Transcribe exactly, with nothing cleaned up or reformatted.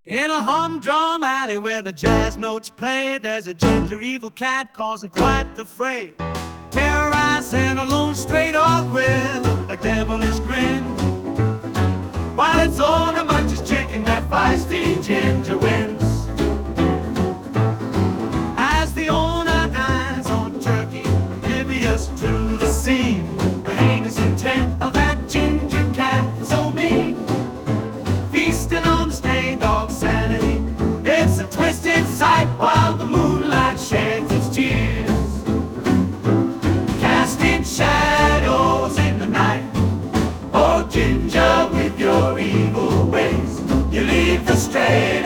In a humdrum alley where the jazz notes play, there's a ginger evil cat causing quite the fray, terrorizing a lone stray dog with a devilish grin, while its owner munches chicken that feisty ginger wins. As the owner dines on turkey, oblivious to the scene, the heinous intent of that ginger cat so mean, feasting on the stray dog's sanity. It's a twisted sight while the moonlight sheds its tears, casting shadows in the night. Oh, Ginger, with your evil ways, you leave the stray